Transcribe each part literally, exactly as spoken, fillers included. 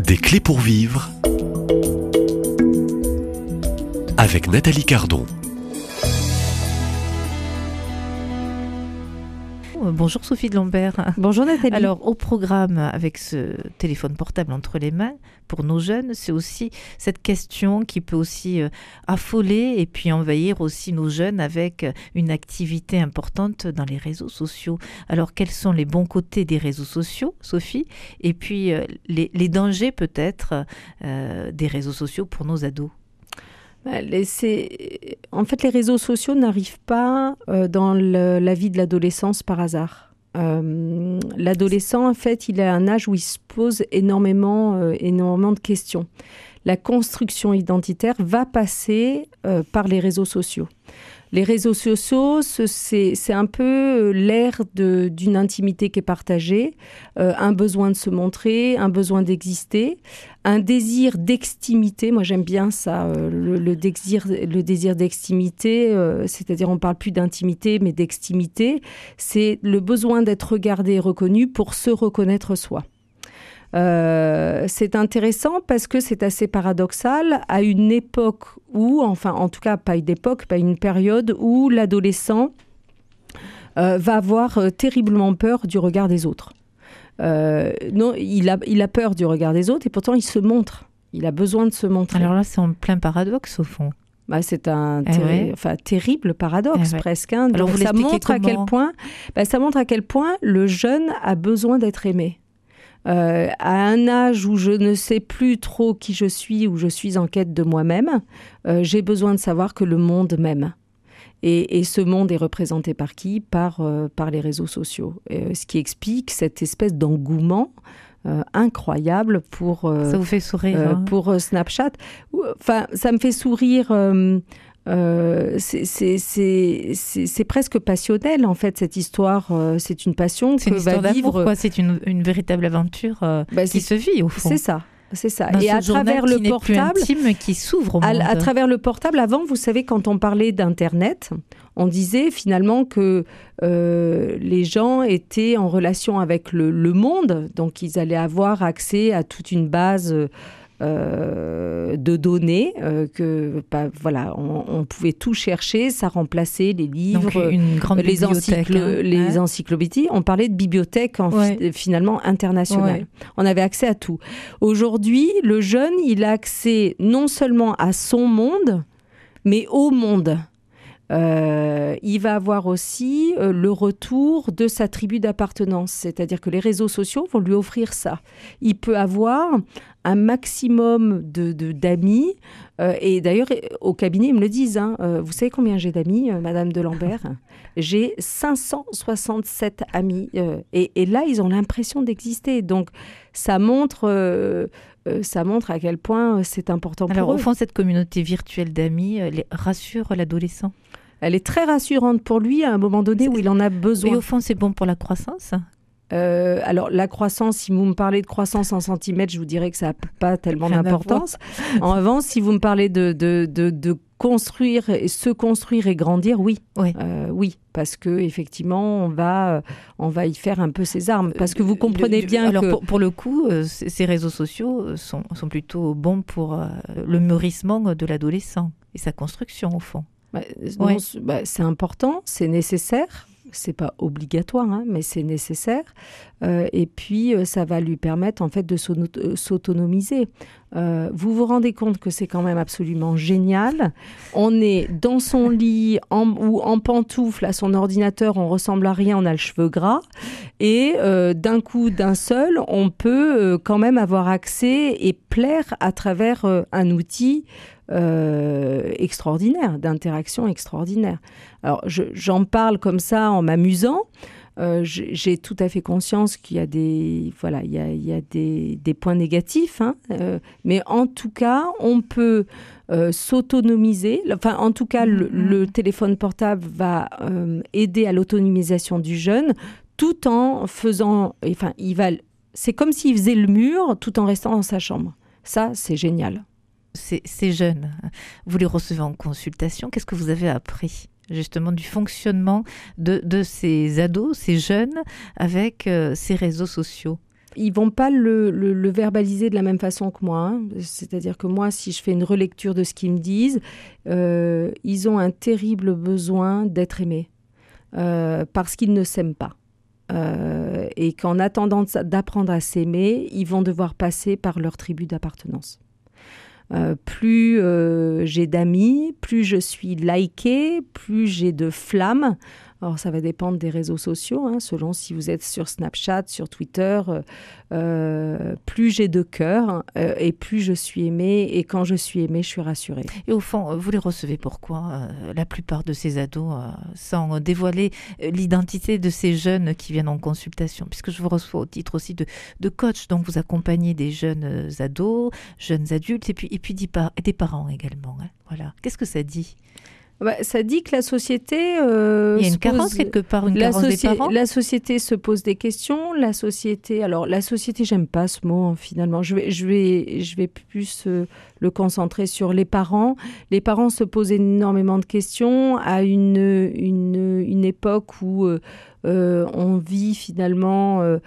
Des clés pour vivre avec Nathalie Cardon. Bonjour Sophie de Lambert. Bonjour Nathalie. Alors au programme avec ce téléphone portable entre les mains, pour nos jeunes, c'est aussi cette question qui peut aussi euh, affoler et puis envahir aussi nos jeunes avec une activité importante dans les réseaux sociaux. Alors quels sont les bons côtés des réseaux sociaux, Sophie, et puis euh, les, les dangers peut-être euh, des réseaux sociaux pour nos ados? C'est... En fait, les réseaux sociaux n'arrivent pas euh, dans le, la vie de l'adolescence par hasard. Euh, l'adolescent, en fait, il a un âge où il se pose énormément, euh, énormément de questions. La construction identitaire va passer euh, par les réseaux sociaux. Les réseaux sociaux, c'est, c'est un peu l'ère de, d'une intimité qui est partagée, euh, un besoin de se montrer, un besoin d'exister, un désir d'extimité. Moi, j'aime bien ça, euh, le, le, désir, le désir d'extimité, euh, c'est-à-dire on ne parle plus d'intimité, mais d'extimité. C'est le besoin d'être regardé et reconnu pour se reconnaître soi. Euh, c'est intéressant parce que c'est assez paradoxal à une époque où, enfin en tout cas pas une époque, pas une période où l'adolescent euh, va avoir euh, terriblement peur du regard des autres. Euh, non, il a, il a peur du regard des autres et pourtant il se montre. Il a besoin de se montrer. Alors là, c'est en plein paradoxe au fond. Bah, c'est un eh terri- ouais. enfin, terrible paradoxe eh ouais. presque. Hein. Alors Donc, vous ça montre comment à quel point, bah, ça montre à quel point le jeune a besoin d'être aimé. Euh, à un âge où je ne sais plus trop qui je suis, où je suis en quête de moi-même, euh, j'ai besoin de savoir que le monde m'aime. Et, et ce monde est représenté par qui ? Par, euh, par les réseaux sociaux. Euh, ce qui explique cette espèce d'engouement euh, incroyable pour, euh, ça vous fait sourire, euh, hein pour euh, Snapchat. Enfin, ça me fait sourire... Euh, Euh, c'est, c'est, c'est, c'est, c'est presque passionnel en fait cette histoire, euh, c'est une passion c'est que une histoire va vivre. D'amour, quoi. C'est une, une véritable aventure euh, bah, qui se vit au fond. C'est ça. C'est ça. Dans et à travers le qui portable, n'est plus intime, qui s'ouvre au à, monde. à travers le portable, avant, vous savez, quand on parlait d'Internet, on disait finalement que euh, les gens étaient en relation avec le, le monde, donc ils allaient avoir accès à toute une base Euh, de données euh, que bah, voilà on, on pouvait tout chercher, ça remplaçait les livres, donc une grande les, encycl- hein. les ouais. encyclopédies. On parlait de bibliothèque en ouais. fi- finalement internationale. Ouais. On avait accès à tout. Aujourd'hui, le jeune, il a accès non seulement à son monde, mais au monde. Euh, il va avoir aussi euh, le retour de sa tribu d'appartenance, c'est-à-dire que les réseaux sociaux vont lui offrir ça. Il peut avoir un maximum de, de, d'amis, euh, et d'ailleurs au cabinet ils me le disent, hein, euh, vous savez combien j'ai d'amis, euh, Madame de Lambert ? J'ai cinq cent soixante-sept amis, euh, et, et là ils ont l'impression d'exister, donc ça montre... Euh, Euh, ça montre à quel point c'est important pour eux. Alors, au fond, cette communauté virtuelle d'amis elle rassure l'adolescent. Elle est très rassurante pour lui à un moment donné où il en a besoin. Et au fond, c'est bon pour la croissance ? Euh, alors, la croissance, si vous me parlez de croissance en centimètres, je vous dirais que ça n'a pas tellement Rien d'importance. En revanche, si vous me parlez de, de, de, de construire, et se construire et grandir, oui. Oui. Euh, oui, parce qu'effectivement, on va, on va y faire un peu ses armes. Parce que vous comprenez le, bien alors que... Alors, pour, pour le coup, euh, ces réseaux sociaux sont, sont plutôt bons pour euh, le mûrissement de l'adolescent et sa construction, au fond. Bah, non, ouais. c'est, bah, c'est important, c'est nécessaire. C'est pas obligatoire, hein, mais c'est nécessaire. Euh, et puis, euh, ça va lui permettre en fait de s'autonomiser. Euh, vous vous rendez compte que c'est quand même absolument génial. On est dans son lit en, ou en pantoufle à son ordinateur, on ressemble à rien, on a le cheveu gras. Et euh, d'un coup, d'un seul, on peut euh, quand même avoir accès et plaire à travers euh, un outil Euh, extraordinaire, d'interaction extraordinaire. Alors, je, j'en parle comme ça en m'amusant. Euh, j'ai, j'ai tout à fait conscience qu'il y a des, voilà, il y a, il y a des, des points négatifs, hein, euh, mais en tout cas, on peut euh, s'autonomiser. Enfin, en tout cas, le, le téléphone portable va euh, aider à l'autonomisation du jeune, tout en faisant, enfin, il va, c'est comme s'il faisait le mur, tout en restant dans sa chambre. Ça, c'est génial. Ces, ces jeunes, vous les recevez en consultation, qu'est-ce que vous avez appris justement du fonctionnement de, de ces ados, ces jeunes, avec euh, ces réseaux sociaux ? Ils vont pas le, le, le verbaliser de la même façon que moi. Hein. C'est-à-dire que moi, si je fais une relecture de ce qu'ils me disent, euh, ils ont un terrible besoin d'être aimés euh, parce qu'ils ne s'aiment pas. Euh, et qu'en attendant d'apprendre à s'aimer, ils vont devoir passer par leur tribu d'appartenance. Euh, plus euh, j'ai d'amis, plus je suis likée, plus j'ai de flammes. Alors, ça va dépendre des réseaux sociaux, hein, selon si vous êtes sur Snapchat, sur Twitter. Euh, plus j'ai de cœur euh, et plus je suis aimée. Et quand je suis aimée, je suis rassurée. Et au fond, vous les recevez pourquoi euh, la plupart de ces ados, euh, sans dévoiler l'identité de ces jeunes qui viennent en consultation, puisque je vous reçois au titre aussi de, de coach, donc vous accompagnez des jeunes ados, jeunes adultes, et puis, et puis des, par- des parents également. Hein, voilà. Qu'est-ce que ça dit ? Bah, ça dit que la société... Euh, Il y a une se carence pose... quelque part, une la carence soci... des parents. La société se pose des questions. La société... Alors, la société, j'aime pas ce mot, hein, finalement. Je vais, je vais, je vais plus euh, le concentrer sur les parents. Les parents se posent énormément de questions à une, une, une époque où euh, euh, on vit finalement euh,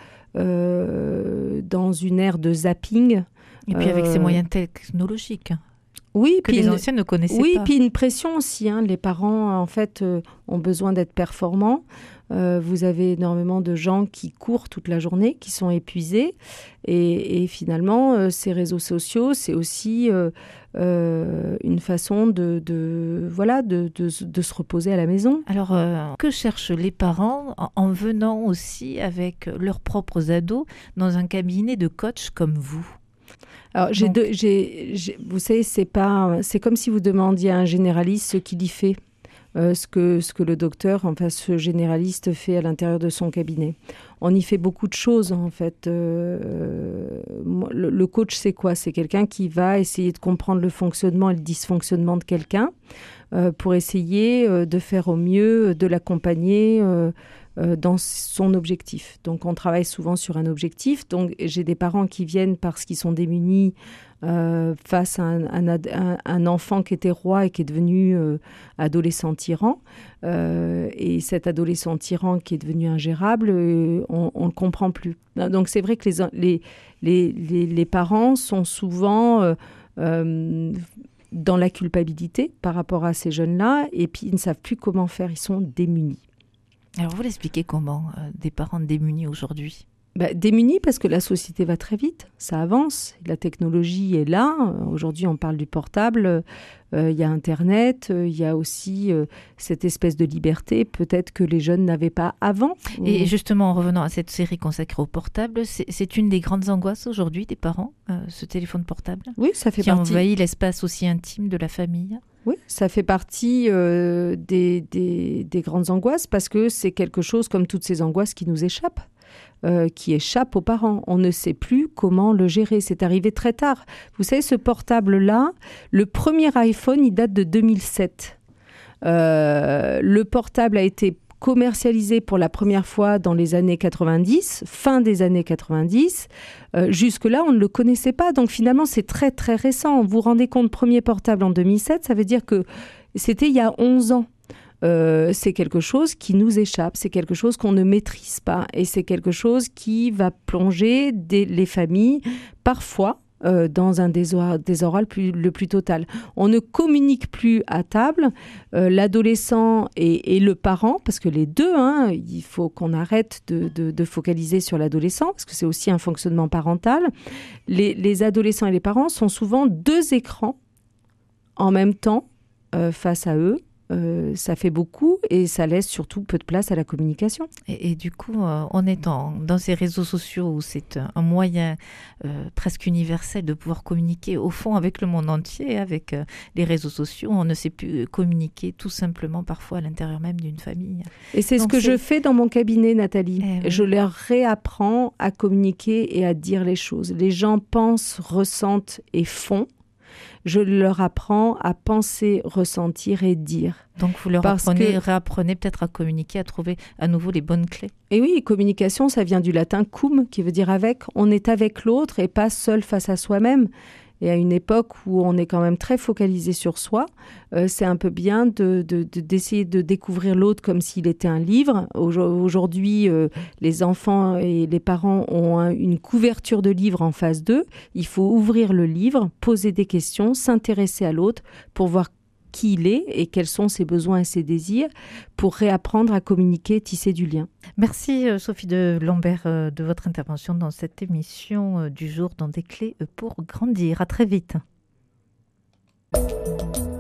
euh, dans une ère de zapping. Et puis avec euh... ces moyens technologiques. Oui, que puis les une, anciens ne connaissaient oui, pas. Oui, puis une pression aussi. Hein. Les parents, en fait, euh, ont besoin d'être performants. Euh, vous avez énormément de gens qui courent toute la journée, qui sont épuisés. Et, et finalement, euh, ces réseaux sociaux, c'est aussi euh, euh, une façon de, de, voilà, de, de, de se reposer à la maison. Alors, euh, que cherchent les parents en, en venant aussi avec leurs propres ados dans un cabinet de coach comme vous ? Alors, j'ai Donc... deux, j'ai, j'ai, vous savez, c'est pas, c'est comme si vous demandiez à un généraliste ce qu'il y fait, euh, ce que ce que le docteur, enfin ce généraliste fait à l'intérieur de son cabinet. On y fait beaucoup de choses en fait. Euh, le, le coach, c'est quoi ? C'est quelqu'un qui va essayer de comprendre le fonctionnement et le dysfonctionnement de quelqu'un euh, pour essayer euh, de faire au mieux, de l'accompagner. Euh, Euh, dans son objectif. Donc, on travaille souvent sur un objectif. Donc, j'ai des parents qui viennent parce qu'ils sont démunis euh, face à un, un, un, un enfant qui était roi et qui est devenu euh, adolescent tyran. Euh, et cet adolescent tyran qui est devenu ingérable, euh, on ne le comprend plus. Donc, c'est vrai que les, les, les, les, les parents sont souvent... Euh, euh, dans la culpabilité par rapport à ces jeunes-là, et puis ils ne savent plus comment faire, ils sont démunis. Alors, vous l'expliquez comment, euh, des parents démunis aujourd'hui ? Bah, démunis parce que la société va très vite, ça avance, la technologie est là. Aujourd'hui, on parle du portable, il euh, y a Internet, il euh, y a aussi euh, cette espèce de liberté peut-être que les jeunes n'avaient pas avant. Et justement, en revenant à cette série consacrée au portable, c'est, c'est une des grandes angoisses aujourd'hui des parents, euh, ce téléphone portable ? Oui, ça fait qui partie... Qui envahit l'espace aussi intime de la famille ? Oui, ça fait partie euh, des, des, des grandes angoisses parce que c'est quelque chose comme toutes ces angoisses qui nous échappent. Euh, qui échappe aux parents. On ne sait plus comment le gérer. C'est arrivé très tard. Vous savez, ce portable-là, le premier iPhone, il date de deux mille sept. Euh, le portable a été commercialisé pour la première fois dans les années quatre-vingt-dix, fin des années quatre-vingt-dix. Euh, jusque-là, on ne le connaissait pas. Donc finalement, c'est très, très récent. Vous vous rendez compte, premier portable en deux mille sept, ça veut dire que c'était il y a onze ans. Euh, c'est quelque chose qui nous échappe, c'est quelque chose qu'on ne maîtrise pas et c'est quelque chose qui va plonger des, les familles parfois euh, dans un désor- désordre plus, le plus total. On ne communique plus à table, euh, l'adolescent et, et le parent, parce que les deux, hein, il faut qu'on arrête de, de, de focaliser sur l'adolescent, parce que c'est aussi un fonctionnement parental. Les, les adolescents et les parents sont souvent deux écrans en même temps euh, face à eux. Euh, ça fait beaucoup et ça laisse surtout peu de place à la communication. Et, et du coup, euh, en étant dans ces réseaux sociaux où c'est un, un moyen euh, presque universel de pouvoir communiquer au fond avec le monde entier, avec euh, les réseaux sociaux, on ne sait plus communiquer tout simplement parfois à l'intérieur même d'une famille. Et c'est Donc ce que c'est... je fais dans mon cabinet, Nathalie. Eh oui. Je leur réapprends à communiquer et à dire les choses. Les gens pensent, ressentent et font. Je leur apprends à penser, ressentir et dire. Donc vous leur apprenez, que... réapprenez peut-être à communiquer, à trouver à nouveau les bonnes clés. Et oui, communication, ça vient du latin cum, qui veut dire avec. On est avec l'autre et pas seul face à soi-même. Et à une époque où on est quand même très focalisé sur soi, euh, c'est un peu bien de, de, de, d'essayer de découvrir l'autre comme s'il était un livre. Aujourd'hui, euh, les enfants et les parents ont un, une couverture de livre en face d'eux. Il faut ouvrir le livre, poser des questions, s'intéresser à l'autre pour voir qui il est et quels sont ses besoins et ses désirs pour réapprendre à communiquer, tisser du lien. Merci Sophie de Lambert de votre intervention dans cette émission du jour dans Des clés pour grandir. À très vite.